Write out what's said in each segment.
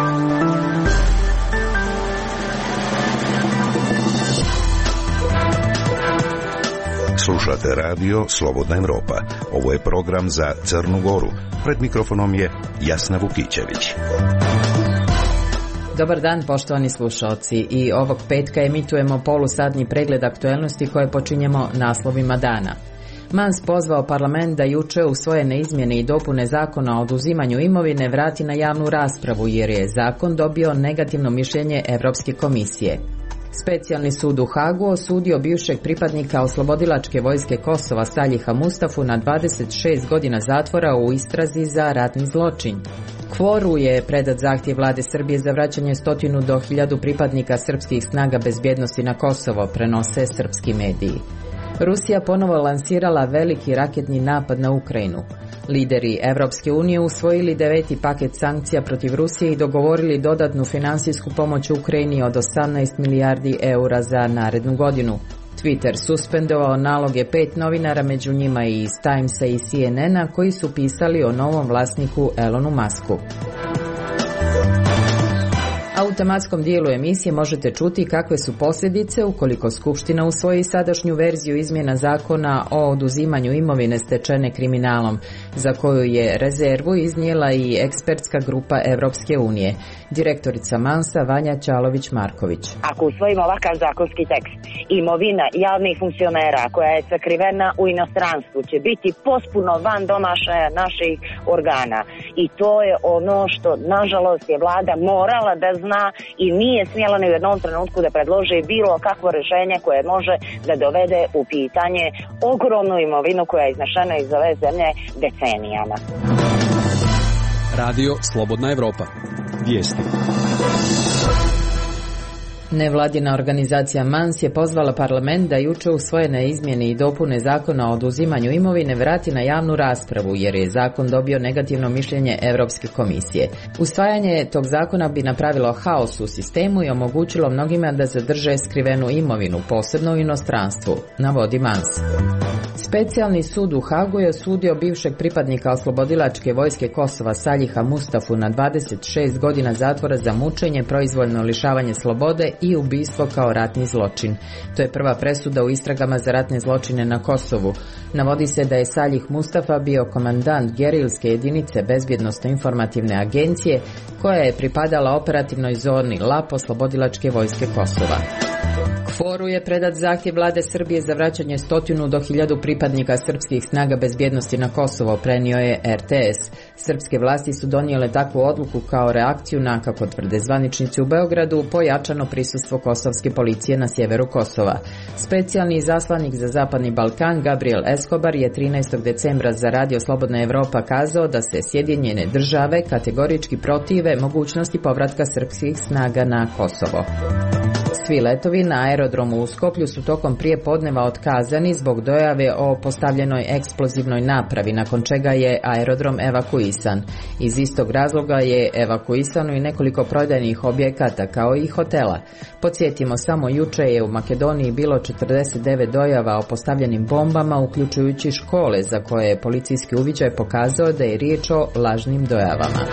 Slušate radio Slobodna Evropa. Ovo je program za Crnu Goru. Pred mikrofonom je Jasna Vukićević. Dobar dan, poštovani slušalci. I ovog petka emitujemo polusadni pregled aktuelnosti koje počinjemo naslovima dana. Mans pozvao parlament da juče usvojene izmjene i dopune zakona o oduzimanju imovine vrati na javnu raspravu jer je zakon dobio negativno mišljenje Europske komisije. Specijalni sud u Hagu osudio bivšeg pripadnika oslobodilačke vojske Kosova Saljiha Mustafu na 26 godina zatvora u istrazi za ratni zločin. Kvoru je predat zahtjev vlade Srbije za vraćanje 100 do 1000 pripadnika srpskih snaga bezbjednosti na Kosovo, prenose srpski mediji. Rusija ponovo lansirala veliki raketni napad na Ukrajinu. Lideri Evropske unije usvojili 9. paket sankcija protiv Rusije i dogovorili dodatnu finansijsku pomoć Ukrajini od 18 milijardi eura za narednu godinu. Twitter suspendovao naloge 5 novinara, među njima i iz Timesa i CNN-a, koji su pisali o novom vlasniku Elonu Musku. A u tematskom dijelu emisije možete čuti kakve su posljedice ukoliko Skupština usvoji sadašnju verziju izmjena zakona o oduzimanju imovine stečene kriminalom, za koju je rezervu iznijela i ekspertska grupa Evropske unije. Direktorica Mansa Vanja Ćalović-Marković. Ako usvojimo ovakav zakonski tekst, imovina javnih funkcionera koja je sakrivena u inostranstvu će biti potpuno van domašaja naših organa. I to je ono što, nažalost, je vlada morala da zna i nije smjela ni u jednom trenutku da predloži bilo kakvo rješenje koje može da dovede u pitanje ogromnu imovinu koja je iznešena iz ove zemlje decenijama. Radio Slobodna Evropa. Vijesti. Nevladina organizacija Mans je pozvala parlament da juče usvojene izmjene i dopune zakona o oduzimanju imovine vrati na javnu raspravu jer je zakon dobio negativno mišljenje Europske komisije. Usvajanje tog zakona bi napravilo haos u sistemu i omogućilo mnogima da zadrže skrivenu imovinu, posebno u inostranstvu, navodi Mans. Specijalni sud u Hagu je osudio bivšeg pripadnika oslobodilačke vojske Kosova Saljiha Mustafu na 26 godina zatvora za mučenje, proizvoljno lišavanje slobode i ubistvo kao ratni zločin. To je prva presuda u istragama za ratne zločine na Kosovu. Navodi se da je Saljih Mustafa bio komandant gerilske jedinice bezbjednosno-informativne agencije koja je pripadala operativnoj zoni LAP oslobodilačke vojske Kosova. Kvoru je predat zahtjev vlade Srbije za vraćanje 100 do 1000 pripadnika srpskih snaga bezbjednosti na Kosovo, prenio je RTS. Srpske vlasti su donijele takvu odluku kao reakciju na, kako tvrde zvaničnici u Beogradu, pojačano prisustvo kosovske policije na sjeveru Kosova. Specijalni izaslanik za Zapadni Balkan Gabriel Escobar je 13. decembra za Radio Slobodna Evropa kazao da se Sjedinjene države kategorički protive mogućnosti povratka srpskih snaga na Kosovo. Svi letovi na aerodromu u Skoplju su tokom prije podneva otkazani zbog dojave o postavljenoj eksplozivnoj napravi, nakon čega je aerodrom evakuisan. Iz istog razloga je evakuisano i nekoliko prodajnih objekata kao i hotela. Podsjetimo, samo juče je u Makedoniji bilo 49 dojava o postavljenim bombama, uključujući škole, za koje je policijski uviđaj pokazao da je riječ o lažnim dojavama.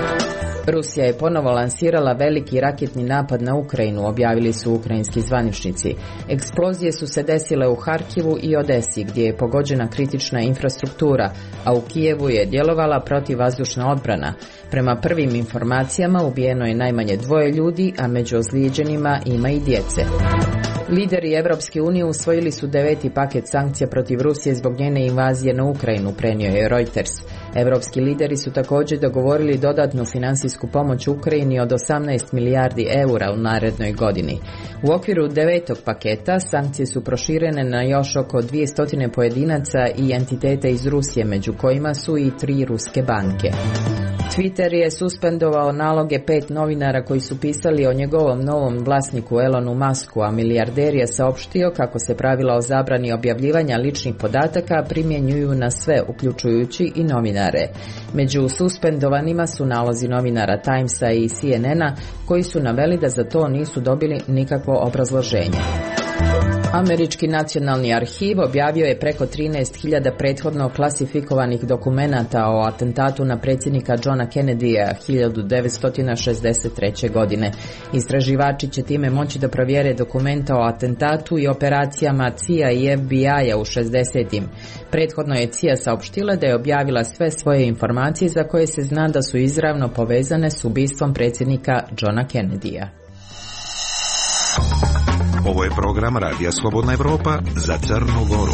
Rusija je ponovo lansirala veliki raketni napad na Ukrajinu, objavili su ukrajinski zvaničnici. Eksplozije su se desile u Harkivu i Odesi, gdje je pogođena kritična infrastruktura, a u Kijevu je djelovala protivvazdušna odbrana. Prema prvim informacijama ubijeno je najmanje 2 ljudi, a među ozlijeđenima ima i djece. Lideri Evropske unije usvojili su 9. paket sankcija protiv Rusije zbog njene invazije na Ukrajinu, prenio je Reuters. Evropski lideri su također dogovorili dodatnu finansijsku pomoć Ukrajini od 18 milijardi eura u narednoj godini. U okviru 9. paketa sankcije su proširene na još oko 200 pojedinaca i entitete iz Rusije, među kojima su i 3 ruske banke. Twitter je suspendovao naloge 5 novinara koji su pisali o njegovom novom vlasniku Elonu Musku, a milijarder je saopštio kako se pravila o zabrani objavljivanja ličnih podataka primjenjuju na sve, uključujući i novinare. Među suspendovanima su nalozi novinara Timesa i CNN-a koji su naveli da za to nisu dobili nikakvo obrazloženje. Američki nacionalni arhiv objavio je preko 13.000 prethodno klasifikovanih dokumenata o atentatu na predsjednika Johna Kennedyja 1963. godine. Istraživači će time moći da provjere dokumenta o atentatu i operacijama CIA i FBI-a u 60-im. Prethodno je CIA saopštila da je objavila sve svoje informacije za koje se zna da su izravno povezane s ubistvom predsjednika Johna Kennedyja. Ovo je program Radija Slobodna Evropa za Crnu Goru.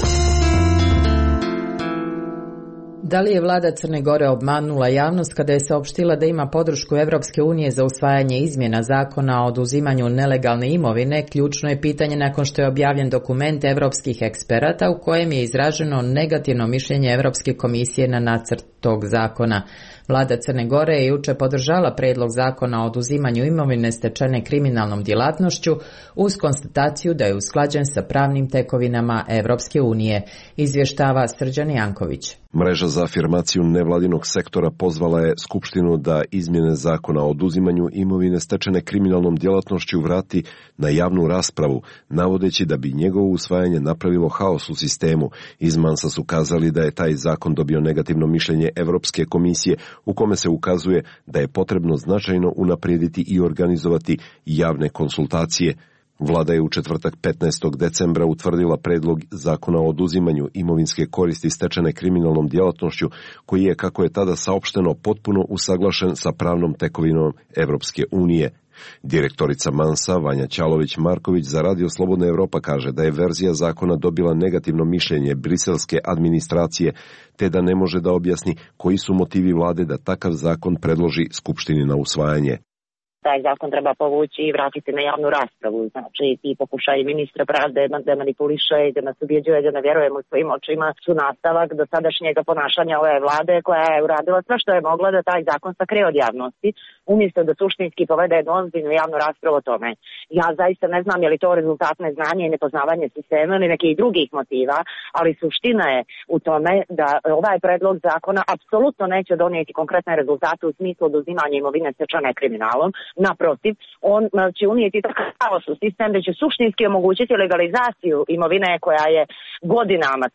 Da li je vlada Crne Gore obmanula javnost kada je saopštila da ima podršku Evropske unije za usvajanje izmjena zakona o oduzimanju nelegalne imovine, ključno je pitanje nakon što je objavljen dokument evropskih eksperata u kojem je izraženo negativno mišljenje Evropske komisije na nacrt tog zakona. Vlada Crne Gore je juče podržala predlog zakona o oduzimanju imovine stečene kriminalnom djelatnošću uz konstataciju da je usklađen sa pravnim tekovinama Evropske unije, izvještava Srđan Janković. Mreža za afirmaciju nevladinog sektora pozvala je Skupštinu da izmjene zakona o oduzimanju imovine stečene kriminalnom djelatnošću vrati na javnu raspravu, navodeći da bi njegovo usvajanje napravilo haos u sistemu. Iz Mansa su kazali da je taj zakon dobio negativno mišljenje Evropske komisije, u kome se ukazuje da je potrebno značajno unaprijediti i organizovati javne konsultacije. Vlada je u četvrtak 15. decembra utvrdila predlog zakona o oduzimanju imovinske koristi stečene kriminalnom djelatnošću, koji je, kako je tada saopšteno, potpuno usaglašen sa pravnom tekovinom Evropske unije. Direktorica Mansa, Vanja Ćalović-Marković, za Radio Slobodna Evropa kaže da je verzija zakona dobila negativno mišljenje briselske administracije, te da ne može da objasni koji su motivi vlade da takav zakon predloži Skupštini na usvajanje. Taj zakon treba povući i vratiti na javnu raspravu. Znači, ti pokušaj ministra pravde da manipuliše i da nas ubjeđuje da ne vjerujemo svojim očima su nastavak dosadašnjega ponašanja ove vlade koja je uradila sve što je mogla da taj zakon sakrije od javnosti, umjesto da suštinski povede jednu ozbiljnu javnu raspravu o tome. Ja zaista ne znam je li to rezultat neznanja i nepoznavanje sistema ili nekih drugih motiva, ali suština je u tome da ovaj predlog zakona apsolutno neće donijeti konkretne rezultate u smislu oduzimanja imovine stečene kriminalom. Naprotiv, on će unijeti takav haos u sistem da će suštinski omogućiti legalizaciju imovine koja je godinama.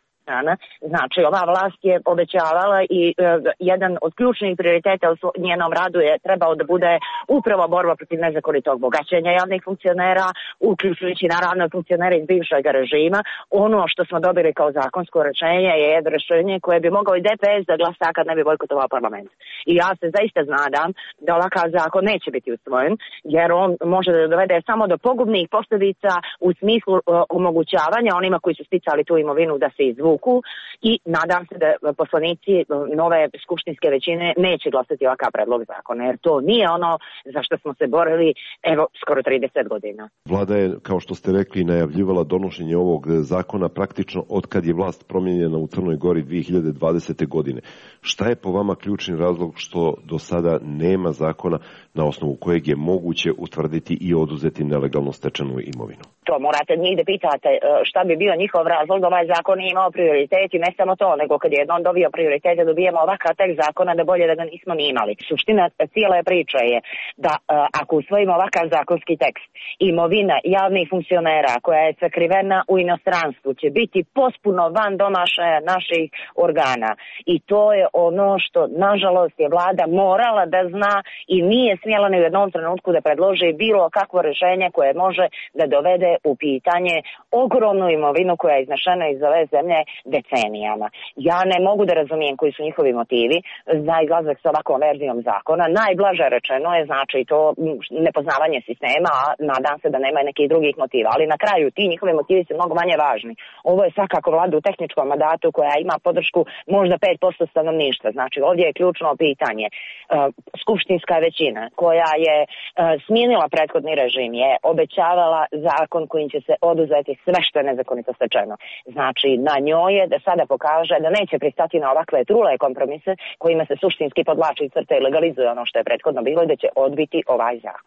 Znači, ova vlast je obećavala i jedan od ključnih prioriteta u njenom radu je trebao da bude upravo borba protiv nezakonitog bogaćenja javnih funkcionera, uključujući naravno funkcionere iz bivšeg režima. Ono što smo dobili kao zakonsko rješenje je jedno rješenje koje bi mogao i DPS da glasa kad ne bi bojkotovao parlament. I ja se zaista nadam da ovakav zakon neće biti usvojen, jer on može da dovede samo do pogubnih posljedica u smislu omogućavanja onima koji su sticali tu imovinu da se izvuku. I nadam se da poslanici nove skupštinske većine neće glasati ovakav predlog zakona, jer to nije ono za što smo se borili evo skoro 30 godina. Vlada je, kao što ste rekli, najavljivala donošenje ovog zakona praktično od kad je vlast promijenjena u Crnoj Gori 2020. godine. Šta je po vama ključni razlog što do sada nema zakona na osnovu kojeg je moguće utvrditi i oduzeti nelegalno stečenu imovinu? To morate njih da pitate šta bi bio njihov razlog. Ovaj zakon je imao prioritet i ne samo to, nego kad je jednom dobio prioritet da dobijemo ovakav tekst zakona da bolje da ga nismo ni imali. Suština cijele priče je da ako usvojimo ovakav zakonski tekst, imovina javnih funkcionera koja je sakrivena u inostranstvu će biti potpuno van domašaja naših organa. I to je ono što nažalost je vlada morala da zna i nije smjela ni u jednom trenutku da predloži bilo kakvo rješenje koje može da dovede u pitanje ogromnu imovinu koja je iznešena iz ove zemlje decenijama. Ja ne mogu da razumijem koji su njihovi motivi za izlazak sa ovakvom verzijom zakona. Najblaže rečeno je znači to nepoznavanje sistema, a nadam se da nema nekih drugih motiva. Ali na kraju ti njihovi motivi su mnogo manje važni. Ovo je svakako vlada u tehničkom mandatu koja ima podršku možda 5% stanovništva. Znači ovdje je ključno pitanje. Skupštinska većina koja je smijenila prethodni režim je obećavala zakon kojim će se oduzeti sve što je nezakonito stečeno. Znači na njoj je da sada pokaže da neće pristati na ovakve trule kompromise kojima se suštinski podvlači crta i legalizuje ono što je prethodno bilo i da će odbiti ovaj zakon.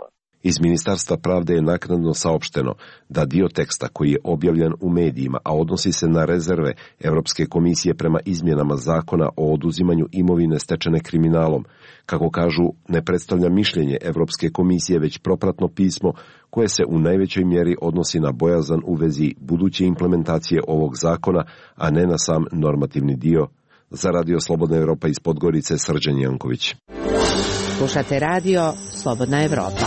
Iz Ministarstva pravde je naknadno saopšteno da dio teksta koji je objavljen u medijima, a odnosi se na rezerve Europske komisije prema izmjenama zakona o oduzimanju imovine stečene kriminalom, kako kažu, ne predstavlja mišljenje Europske komisije, već propratno pismo koje se u najvećoj mjeri odnosi na bojazan u vezi buduće implementacije ovog zakona, a ne na sam normativni dio. Za Radio Slobodna Evropa iz Podgorice, Srđan Janković. Slušate radio Slobodna Evropa.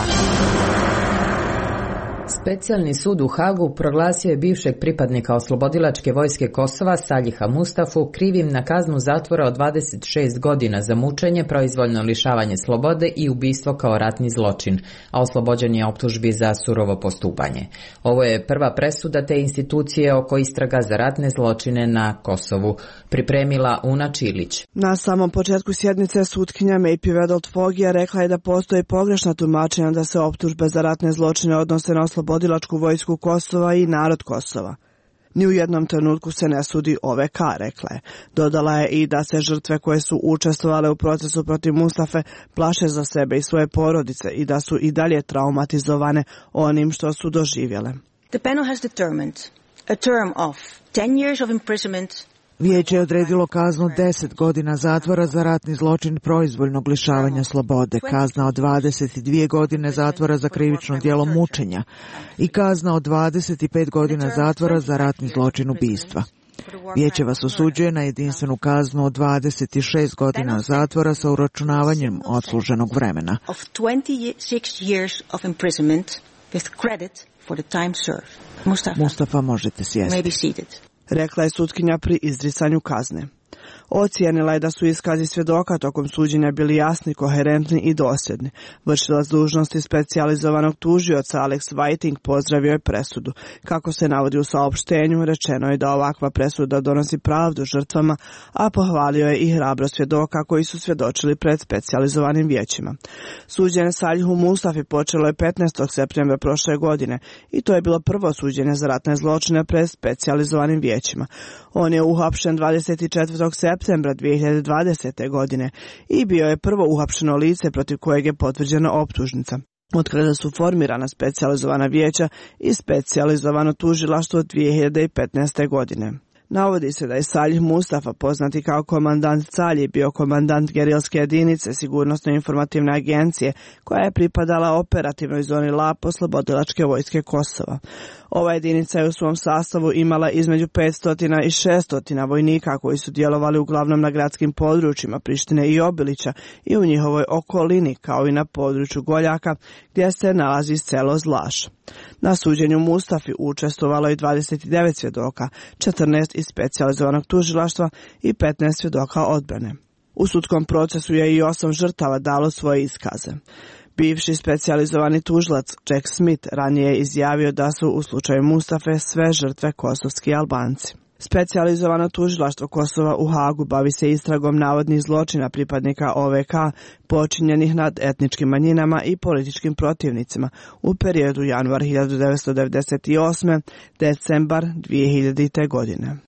Specijalni sud u Hagu proglasio je bivšeg pripadnika oslobodilačke vojske Kosova Saljiha Mustafu krivim na kaznu zatvora od 26 godina za mučenje, proizvoljno lišavanje slobode i ubistvo kao ratni zločin, a oslobođen je optužbi za surovo postupanje. Ovo je prva presuda te institucije oko istraga za ratne zločine na Kosovu, pripremila Una Čilić. Na samom početku sjednice sutkinja Maypi Vedelt-Fogija rekla je da postoji pogrešna tumačenja da se optužbe za ratne zločine odnose na oslobodilačku vojsku Kosova i narod Kosova. Ni u jednom trenutku se ne sudi OVK, rekla je. Dodala je i da se žrtve koje su učestvovale u procesu protiv Mustafe plaše za sebe i svoje porodice i da su i dalje traumatizovane onim što su doživjele. The panel has determined a term of 10 years of imprisonment. Vijeće je odredilo kaznu 10 godina zatvora za ratni zločin proizvoljnog lišavanja slobode, kazna od 22 godine zatvora za krivično djelo mučenja i kazna od 25 godina zatvora za ratni zločin ubistva. Vijeće vas osuđuje na jedinstvenu kaznu od 26 godina zatvora sa uračunavanjem odsluženog vremena. Mustafa, možete sjesti, rekla je sutkinja pri izricanju kazne. Ocijenila je da su iskazi svjedoka tokom suđenja bili jasni, koherentni i dosljedni. Vršilac dužnosti specijalizovanog tužioca Alex Whiting pozdravio je presudu. Kako se navodi u saopštenju, rečeno je da ovakva presuda donosi pravdu žrtvama, a pohvalio je i hrabrost svjedoka koji su svjedočili pred specijalizovanim vijećima. Suđenje Saljihu Mustafi počelo je 15. septembra prošle godine i to je bilo prvo suđenje za ratne zločine pred specijalizovanim vijećima. On je uhapšen 24. septembra 2020. godine i bio je prvo uhapšeno lice protiv kojeg je potvrđena optužnica. Od kada su formirana specijalizovana vijeća i specijalizovano tužilaštvo 2015. godine. Navodi se da je Saljih Mustafa, poznati kao komandant Calji, bio komandant gerilske jedinice Sigurnosno-informativne agencije koja je pripadala operativnoj zoni LAP oslobodilačke vojske Kosova. Ova jedinica je u svom sastavu imala između 500 i 600 vojnika koji su djelovali uglavnom na gradskim područjima Prištine i Obilića i u njihovoj okolini, kao i na području Goljaka gdje se nalazi selo Zlaš. Na suđenju Mustafi učestvovalo je 29 svjedoka, 14 iz specijalizovanog tužilaštva i 15 svjedoka odbrane. U sudskom procesu je i 8 žrtava dalo svoje iskaze. Bivši specijalizovani tužilac Jack Smith ranije je izjavio da su u slučaju Mustafe sve žrtve kosovski Albanci. Specijalizovano tužilaštvo Kosova u Hagu bavi se istragom navodnih zločina pripadnika OVK počinjenih nad etničkim manjinama i političkim protivnicima u periodu januar 1998. decembar 2000. godine.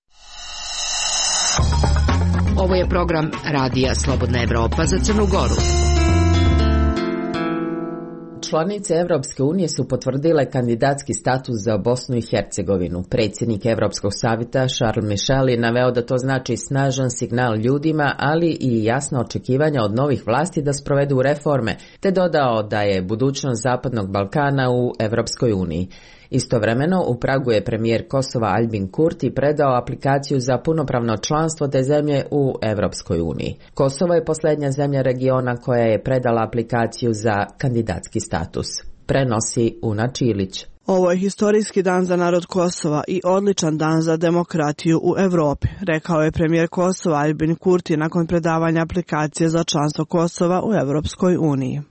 Ovo je program Radija Slobodna Evropa za Crnu Goru. Članice Evropske unije su potvrdile kandidatski status za Bosnu i Hercegovinu. Predsjednik Evropskog savjeta Charles Michel je naveo da to znači snažan signal ljudima, ali i jasno očekivanja od novih vlasti da sprovedu reforme, te dodao da je budućnost Zapadnog Balkana u Evropskoj uniji. Istovremeno, u Pragu je premijer Kosova Albin Kurti predao aplikaciju za punopravno članstvo te zemlje u Evropskoj uniji. Kosovo je posljednja zemlja regiona koja je predala aplikaciju za kandidatski status. Prenosi Una Čilić. Ovo je historijski dan za narod Kosova i odličan dan za demokratiju u Europi, rekao je premijer Kosova Albin Kurti nakon predavanja aplikacije za članstvo Kosova u Evropskoj uniji.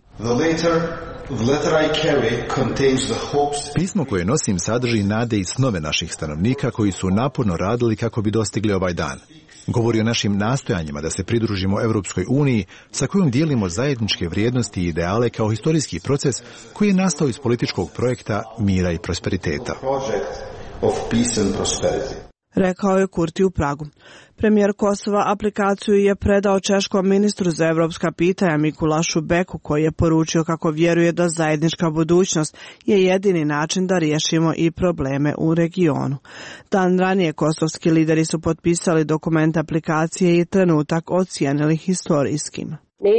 Pismo koje nosim sadrži nade i snove naših stanovnika koji su naporno radili kako bi dostigli ovaj dan. Govori o našim nastojanjima da se pridružimo Europskoj uniji sa kojom dijelimo zajedničke vrijednosti i ideale kao historijski proces koji je nastao iz političkog projekta mira i prosperiteta. rekao je Kurti u Pragu. Premijer Kosova aplikaciju je predao češkom ministru za evropska pitanja Mikulašu Beku, koji je poručio kako vjeruje da zajednička budućnost je jedini način da riješimo i probleme u regionu. Dan ranije kosovski lideri su potpisali dokument aplikacije i trenutak ocijenili historijskim.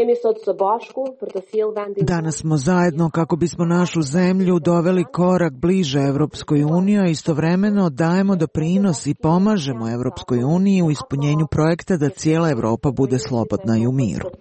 Danas smo zajedno kako bismo našu zemlju doveli korak bliže Evropskoj uniji, a istovremeno dajemo doprinos i pomažemo Evropskoj uniji u ispunjenju projekta da cijela Evropa bude slobodna i u miru.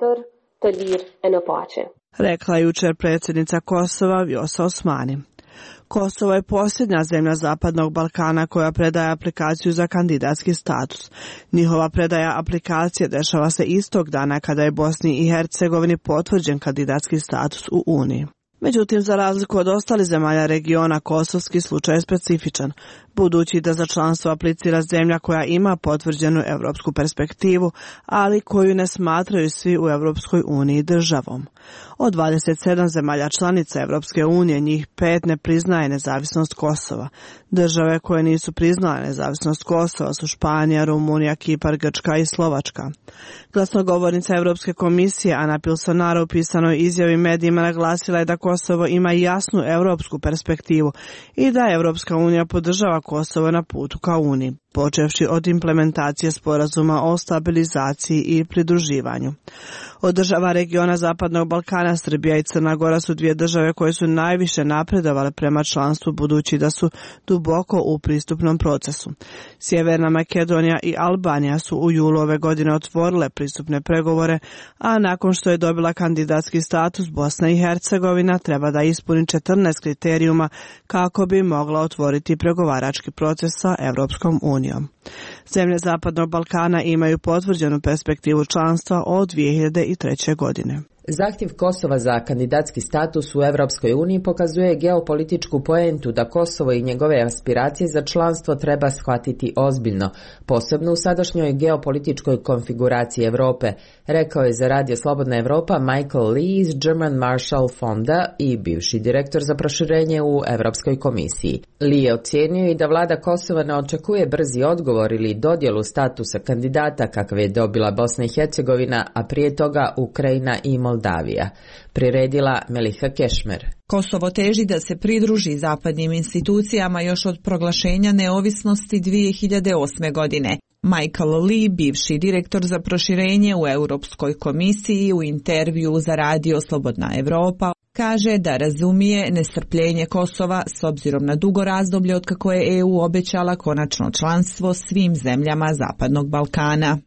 Rekla je jučer predsjednica Kosova Vjosa Osmani. Kosovo je posljednja zemlja Zapadnog Balkana koja predaje aplikaciju za kandidatski status. Njihova predaja aplikacije dešava se istog dana kada je Bosni i Hercegovini potvrđen kandidatski status u Uniji. Međutim, za razliku od ostalih zemalja regiona, kosovski slučaj je specifičan, budući da za članstvo aplicira zemlja koja ima potvrđenu europsku perspektivu, ali koju ne smatraju svi u Europskoj uniji državom. Od 27 zemalja članica Europske unije, njih 5 ne priznaje nezavisnost Kosova. Države koje nisu priznale nezavisnost Kosova su Španija, Rumunija, Kipar, Grčka i Slovačka. Glasnogovornica Europske komisije Ana Pilsonara u pisanoj izjavi medijima naglasila je da Kosovo ima jasnu europsku perspektivu i da Europska unija podržava Kosovo na putu ka Uniji, počevši od implementacije sporazuma o stabilizaciji i pridruživanju. Od država regiona Zapadnog Balkana, Srbija i Crna Gora su dvije države koje su najviše napredovale prema članstvu, budući da su duboko u pristupnom procesu. Sjeverna Makedonija i Albanija su u julu ove godine otvorile pristupne pregovore, a nakon što je dobila kandidatski status, Bosna i Hercegovina treba da ispuni 14 kriterijuma kako bi mogla otvoriti pregovarački proces sa Europskom unijom. Zemlje Zapadnog Balkana imaju potvrđenu perspektivu članstva od 2003. godine. Zahtjev Kosova za kandidatski status u Europskoj uniji pokazuje geopolitičku poentu da Kosovo i njegove aspiracije za članstvo treba shvatiti ozbiljno, posebno u sadašnjoj geopolitičkoj konfiguraciji Europe, rekao je za Radio Slobodna Evropa Michael Lee iz German Marshall Fonda i bivši direktor za proširenje u Europskoj komisiji. Lee je ocijenio i da vlada Kosova ne očekuje brzi odgovor ili dodjelu statusa kandidata kakve je dobila Bosna i Hercegovina, a prije toga Ukrajina i Moldavija. Priredila Meliha Kešmer. Kosovo teži da se pridruži zapadnim institucijama još od proglašenja neovisnosti 2008. godine. Michael Lee, bivši direktor za proširenje u Europskoj komisiji, u intervju za Radio Slobodna Evropa, kaže da razumije nestrpljenje Kosova s obzirom na dugo razdoblje od kako je EU obećala konačno članstvo svim zemljama Zapadnog Balkana.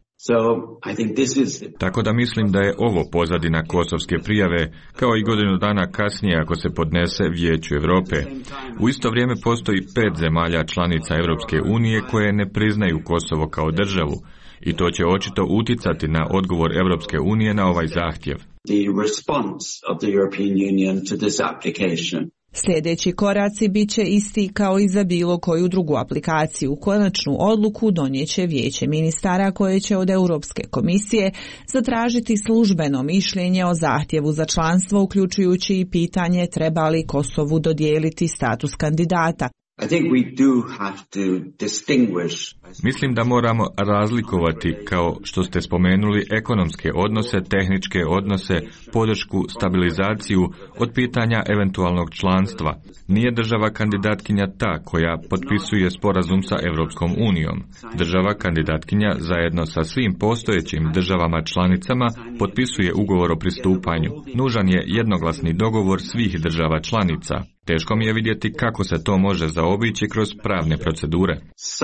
Tako da mislim da je ovo pozadina kosovske prijave, kao i godinu dana kasnije ako se podnese Vijeću Europe. U isto vrijeme postoji 5 zemalja članica Europske unije koje ne priznaju Kosovo kao državu i to će očito uticati na odgovor Europske unije na ovaj zahtjev. Sljedeći koraci bit će isti kao i za bilo koju drugu aplikaciju. Konačnu odluku donijeće Vijeće ministara koje će od Europske komisije zatražiti službeno mišljenje o zahtjevu za članstvo, uključujući i pitanje treba li Kosovu dodijeliti status kandidata. Mislim da moramo razlikovati, kao što ste spomenuli, ekonomske odnose, tehničke odnose, podršku, stabilizaciju od pitanja eventualnog članstva. Nije država kandidatkinja ta koja potpisuje sporazum sa Europskom unijom. Država kandidatkinja zajedno sa svim postojećim državama članicama potpisuje ugovor o pristupanju. Nužan je jednoglasni dogovor svih država članica. Teško mi je vidjeti kako se to može zaobići kroz pravne procedure.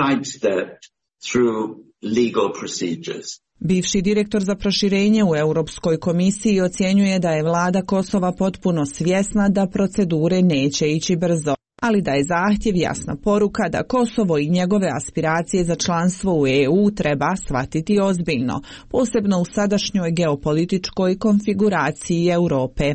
Bivši direktor za proširenje u Europskoj komisiji ocjenjuje da je vlada Kosova potpuno svjesna da procedure neće ići brzo, ali da je zahtjev jasna poruka da Kosovo i njegove aspiracije za članstvo u EU treba shvatiti ozbiljno, posebno u sadašnjoj geopolitičkoj konfiguraciji Europe.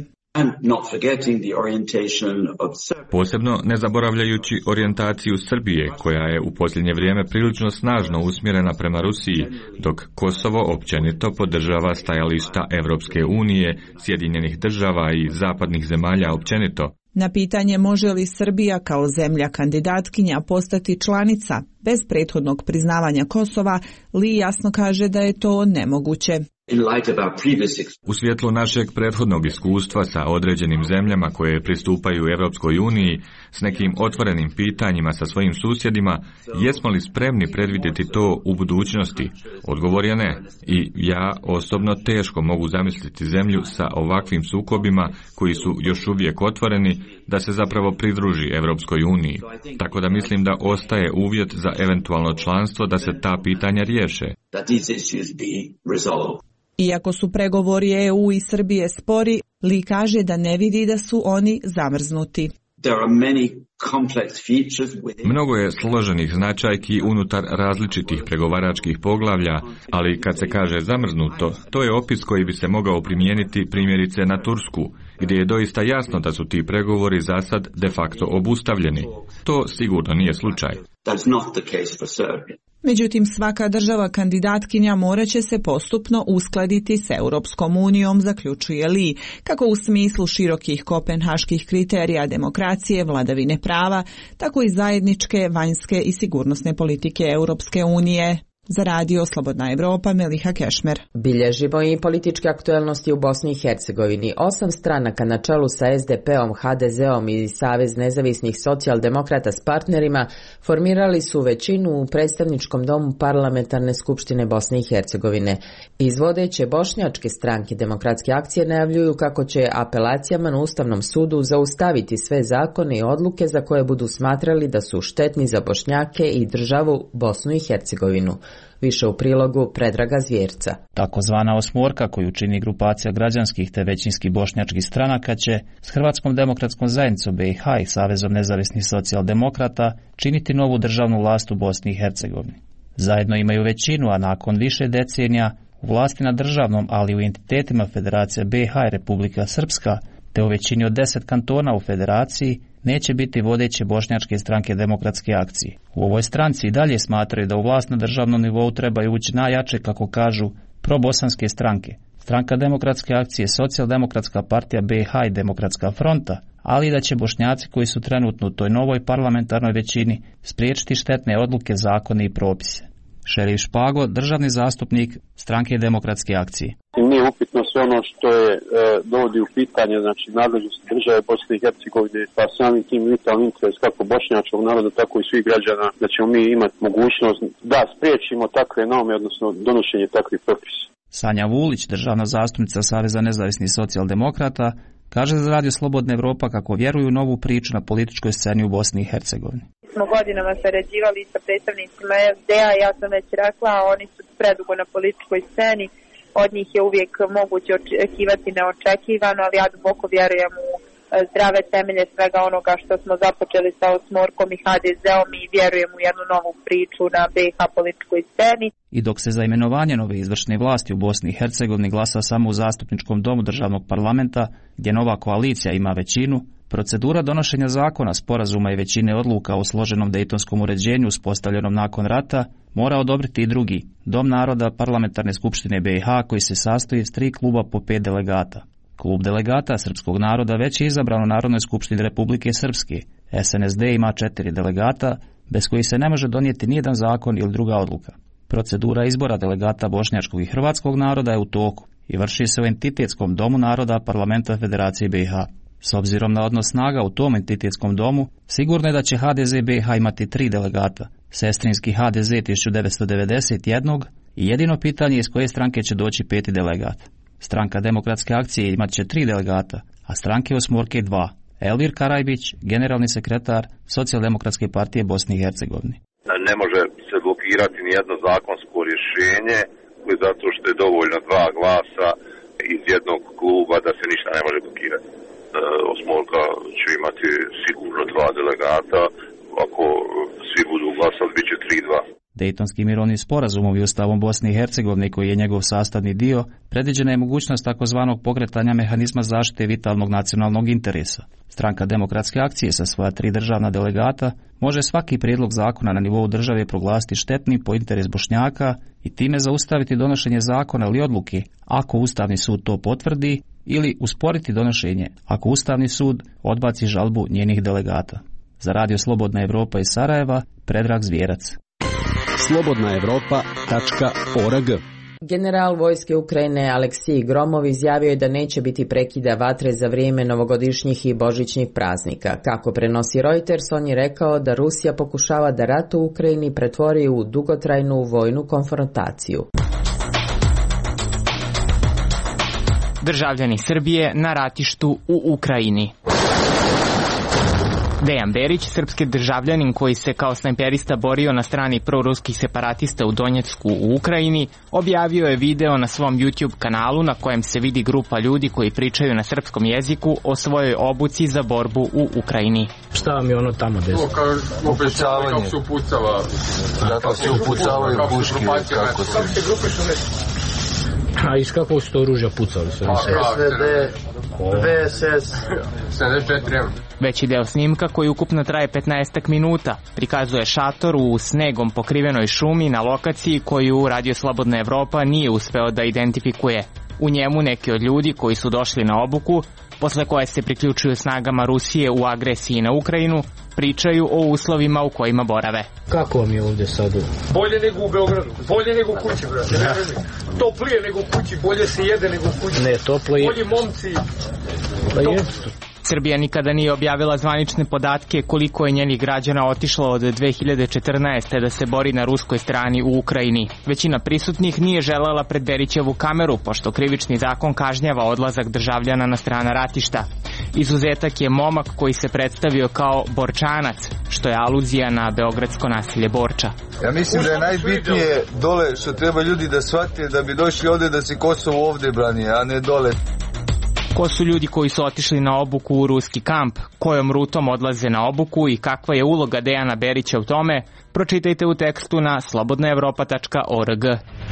Posebno ne zaboravljajući orijentaciju Srbije, koja je u posljednje vrijeme prilično snažno usmjerena prema Rusiji, dok Kosovo općenito podržava stajališta Europske unije, Sjedinjenih država i zapadnih zemalja općenito. Na pitanje može li Srbija kao zemlja kandidatkinja postati članica bez prethodnog priznavanja Kosova, Lee jasno kaže da je to nemoguće. U svjetlu našeg prethodnog iskustva sa određenim zemljama koje pristupaju Europskoj uniji s nekim otvorenim pitanjima sa svojim susjedima, jesmo li spremni predvidjeti to u budućnosti? Odgovor je ne. I ja osobno teško mogu zamisliti zemlju sa ovakvim sukobima koji su još uvijek otvoreni da se zapravo pridruži Europskoj uniji. Tako da mislim da ostaje uvjet za eventualno članstvo da se ta pitanja riješe. Iako su pregovori EU i Srbije spori, Lee kaže da ne vidi da su oni zamrznuti. Mnogo je složenih značajki unutar različitih pregovaračkih poglavlja, ali kad se kaže zamrznuto, to je opis koji bi se mogao primijeniti primjerice na Tursku, gdje je doista jasno da su ti pregovori za sad de facto obustavljeni. To sigurno nije slučaj. Međutim, svaka država kandidatkinja morat će se postupno uskladiti s Europskom unijom, zaključuje Lee, kako u smislu širokih kopenhaških kriterija demokracije, vladavine prava, tako i zajedničke vanjske i sigurnosne politike Europske unije. Za radio Slobodna Evropa, Meliha Kešmer. Bilježimo i političke aktuelnosti u Bosni i Hercegovini. 8 stranaka na čelu sa SDP-om, HDZ-om i Savez nezavisnih socijaldemokrata s partnerima formirali su većinu u predstavničkom domu Parlamentarne skupštine Bosne i Hercegovine. Izvodeće bošnjačke stranke Demokratske akcije najavljuju kako će apelacijama na Ustavnom sudu zaustaviti sve zakone i odluke za koje budu smatrali da su štetni za Bošnjake i državu Bosnu i Hercegovinu. Više u prilogu Predraga Zvjerca. Takozvana osmorka koju čini grupacija građanskih te većinskih bošnjačkih stranaka će s Hrvatskom demokratskom zajednicom BiH i Savezom nezavisnih socijaldemokrata činiti novu državnu vlast u Bosni i Hercegovini. Zajedno imaju većinu, a nakon više decenija u vlasti na državnom, ali u entitetima Federacija BiH i Republika Srpska, te u većini od 10 kantona u federaciji, neće biti vodeće bošnjačke stranke Demokratske akcije. U ovoj stranci i dalje smatraju da u vlast na državnom nivou trebaju ući najjače, kako kažu, probosanske stranke. Stranka Demokratske akcije, Socijaldemokratska partija BiH i Demokratska fronta, ali da će Bošnjaci koji su trenutno u toj novoj parlamentarnoj većini spriječiti štetne odluke, zakone i propise. Šerif Špago, državni zastupnik stranke Demokratske akcije. Nije upitno sve ono što je dovodi u pitanje, znači nadležnosti države Bosne i Hercegovine, pa samim tim vitalni interes kako bošnjačkog naroda, tako i svih građana, da ćemo mi imati mogućnost da spriječimo takve norme, odnosno donošenje takvih propisa. Sanja Vulić, državna zastupnica Saveza nezavisnih socijaldemokrata, kaže za radio Slobodna Evropa kako vjeruju u novu priču na političkoj sceni u Bosni i Hercegovini. Smo godinama sarađivali sa predstavnicima FDA, ja sam već rekla, oni su predugo na političkoj sceni, od njih je uvijek moguće očekivati neočekivano, ali ja duboko vjerujem u zdrave temelje svega onoga što smo započeli sa Osmorkom i HDZ-om i vjerujem u jednu novu priču na BiH političkoj sceni. I dok se za imenovanje nove izvršne vlasti u Bosni i Hercegovini glasa samo u zastupničkom domu državnog parlamenta, gdje nova koalicija ima većinu, procedura donošenja zakona, sporazuma i većine odluka o složenom dejtonskom uređenju uspostavljenom nakon rata mora odobriti i drugi, Dom naroda Parlamentarne skupštine BiH, koji se sastoji iz 3 kluba po 5 delegata. Klub delegata srpskog naroda već je izabran u Narodnoj skupštini Republike Srpske. SNSD ima 4 delegata, bez kojih se ne može donijeti nijedan zakon ili druga odluka. Procedura izbora delegata bošnjačkog i hrvatskog naroda je u toku i vrši se u entitetskom domu naroda Parlamenta Federacije BiH. S obzirom na odnos snaga u tom entitetskom domu, sigurno je da će HDZ BiH imati 3 delegata, sestrinski HDZ 1991 i jedino pitanje iz koje stranke će doći 5. delegat. Stranka Demokratske akcije imat će 3 delegata, a stranke Osmorke 2. Elvir Karajbić, generalni sekretar Socijaldemokratske partije Bosne i Hercegovine. Ne može se blokirati nijedno zakonsko rješenje zato što je dovoljno 2 glasa iz jednog kluba da se ništa ne može blokirati. Osmorka će imati sigurno 2 delegata, ako svi budu glasali bit će 3-2. Dejtonskim mirovnim sporazumom i Ustavom Bosne i Hercegovine, koji je njegov sastavni dio, predviđena je mogućnost takozvanog pokretanja mehanizma zaštite vitalnog nacionalnog interesa. Stranka Demokratske akcije sa svoja 3 državna delegata može svaki prijedlog zakona na nivou države proglasiti štetnim po interes Bošnjaka i time zaustaviti donošenje zakona ili odluke, ako Ustavni sud to potvrdi, ili usporiti donošenje ako Ustavni sud odbaci žalbu njenih delegata. Za Radio Slobodna Evropa iz Sarajeva, Predrag Zvjerac. slobodnaevropa.org. General vojske Ukrajine Aleksij Gromov izjavio je da neće biti prekida vatre za vrijeme novogodišnjih i božićnih praznika. Kako prenosi Reuters, on je rekao da Rusija pokušava da rat u Ukrajini pretvori u dugotrajnu vojnu konfrontaciju. Državljani Srbije na ratištu u Ukrajini. Dejan Berić, srpski državljanin koji se kao snajperista borio na strani proruskih separatista u Donjecku u Ukrajini, objavio je video na svom YouTube kanalu na kojem se vidi grupa ljudi koji pričaju na srpskom jeziku o svojoj obuci za borbu u Ukrajini. Šta vam je ono tamo desilo? Upucavanje. Kako se upucava? Kako se upucavaju puške? Kako se... A iz kakvog ste oružja pucali? SVD, VSS, 74. Veći deo snimka, koji ukupno traje 15 minuta, prikazuje šator u snegom pokrivenoj šumi na lokaciji koju Radio Slobodna Evropa nije uspeo da identifikuje. U njemu neki od ljudi koji su došli na obuku, posle koje se priključuju snagama Rusije u agresiji na Ukrajinu, pričaju o uslovima u kojima borave. Kako vam je ovdje sad? Bolje nego u Beogradu, bolje nego u kući, brate. Toplije nego u kući, bolje se jede nego u kući. Ne, toplije. Bolji momci. Pa jest. Srbija nikada nije objavila zvanične podatke koliko je njenih građana otišlo od 2014. da se bori na ruskoj strani u Ukrajini. Većina prisutnih nije želela pred Berićevu kameru, pošto krivični zakon kažnjava odlazak državljana na strana ratišta. Izuzetak je momak koji se predstavio kao Borčanac, što je aluzija na beogradsko naselje Borča. Ja mislim da je najbitnije dole što treba ljudi da shvate da bi došli ovdje da se Kosovo ovdje brani, a ne dole. Ko su ljudi koji su otišli na obuku u ruski kamp, kojom rutom odlaze na obuku i kakva je uloga Dejana Berića u tome, pročitajte u tekstu na slobodnaevropa.org.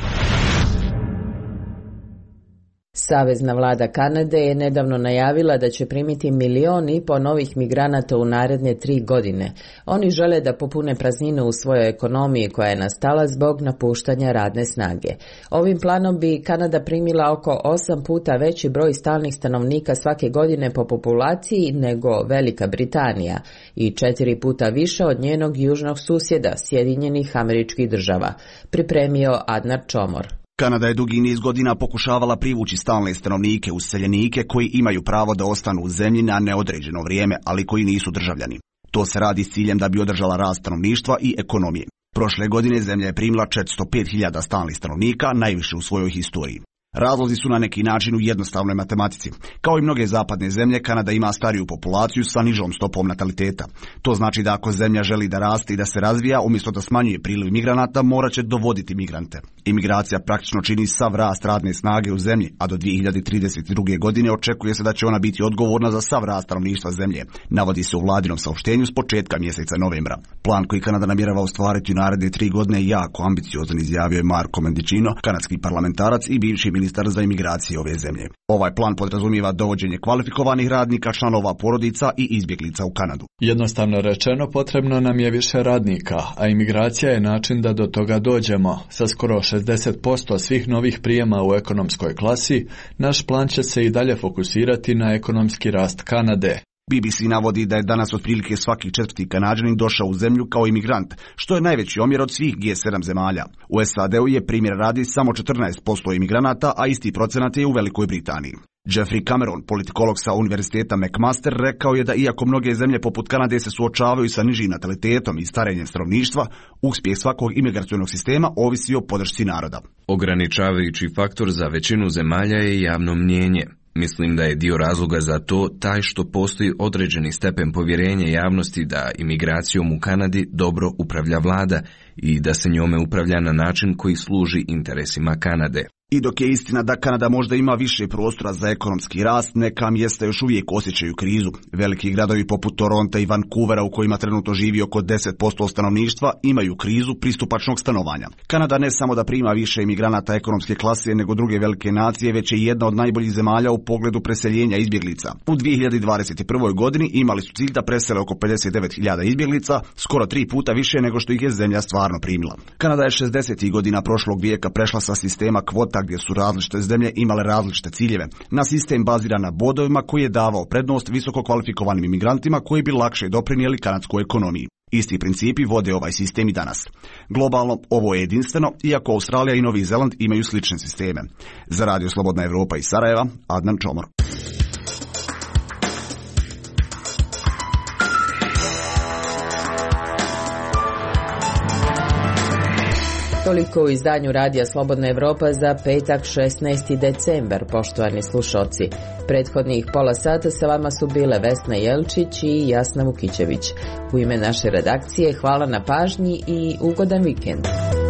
Savezna vlada Kanade je nedavno najavila da će primiti 1,5 milijuna novih migranata u naredne 3 godine. Oni žele da popune prazninu u svojoj ekonomiji koja je nastala zbog napuštanja radne snage. Ovim planom bi Kanada primila oko 8 puta veći broj stalnih stanovnika svake godine po populaciji nego Velika Britanija i 4 puta više od njenog južnog susjeda, Sjedinjenih Američkih Država. Pripremio Adnar Čomor. Kanada je dugi niz godina pokušavala privući stalne stanovnike, useljenike koji imaju pravo da ostanu u zemlji na neodređeno vrijeme, ali koji nisu državljani. To se radi s ciljem da bi održala rast stanovništva i ekonomije. Prošle godine zemlja je primila 405.000 stalnih stanovnika, najviše u svojoj historiji. Razlozi su na neki način u jednostavnoj matematici. Kao i mnoge zapadne zemlje, Kanada ima stariju populaciju sa nižom stopom nataliteta. To znači da ako zemlja želi da raste i da se razvija, umjesto da smanjuje priliv migranata, morat će dovoditi migrante. Imigracija praktično čini sav rast radne snage u zemlji, a do 2032. godine očekuje se da će ona biti odgovorna za sav rast stanovništva zemlje, navodi se u vladinom saopštenju s početka mjeseca novembra. Plan koji Kanada namjerava ostvariti u naredne 3 godine je jako ambiciozan, izjavio je Marko Mendicino, kanadski parlamentarac i bivši ministar za imigracije ove zemlje. Ovaj plan podrazumijeva dovođenje kvalifikovanih radnika, članova porodica i izbjeglica u Kanadu. Jednostavno rečeno, potrebno nam je više radnika, a imigracija je način da do toga dođemo. Sa skoro 60% svih novih prijema u ekonomskoj klasi, naš plan će se i dalje fokusirati na ekonomski rast Kanade. BBC navodi da je danas otprilike svaki 4. Kanađanin došao u zemlju kao imigrant, što je najveći omjer od svih G7 zemalja. U SAD-u je primjer radi samo 14% imigranata, a isti procenat je u Velikoj Britaniji. Jeffrey Cameron, politikolog sa Univerziteta McMaster, rekao je da iako mnoge zemlje poput Kanade se suočavaju sa nižim natalitetom i starenjem stanovništva, uspjeh svakog imigracionog sistema ovisi o podršci naroda. Ograničavajući faktor za većinu zemalja je javno mnijenje. Mislim da je dio razloga za to taj što postoji određeni stepen povjerenja javnosti da imigracijom u Kanadi dobro upravlja vlada i da se njome upravlja na način koji služi interesima Kanade. I dok je istina da Kanada možda ima više prostora za ekonomski rast, neka mjesta još uvijek osjećaju krizu. Veliki gradovi poput Toronta i Vancouvera, u kojima trenutno živi oko 10% stanovništva, imaju krizu pristupačnog stanovanja. Kanada ne samo da prima više imigranata ekonomske klase nego druge velike nacije, već je jedna od najboljih zemalja u pogledu preseljenja izbjeglica. U 2021. godini imali su cilj da presele oko 59.000 izbjeglica, skoro 3 puta više nego što ih je zemlja stvarno primila. Kanada je 60. godina prošlog vijeka prešla sa sistema kvota gdje su različite zemlje imale različite ciljeve, na sistem baziran na bodovima koji je davao prednost visoko kvalifikovanim imigrantima koji bi lakše doprinijeli kanadskoj ekonomiji. Isti principi vode ovaj sistem i danas. Globalno ovo je jedinstveno, iako Australija i Novi Zeland imaju slične sisteme. Za Radio Slobodna Evropa iz Sarajeva, Adnan Čomor. Toliko u izdanju Radija Slobodna Evropa za petak 16. decembar, poštovani slušoci. Prethodnih pola sata sa vama su bile Vesna Jelčić i Jasna Vukićević. U ime naše redakcije hvala na pažnji i ugodan vikend.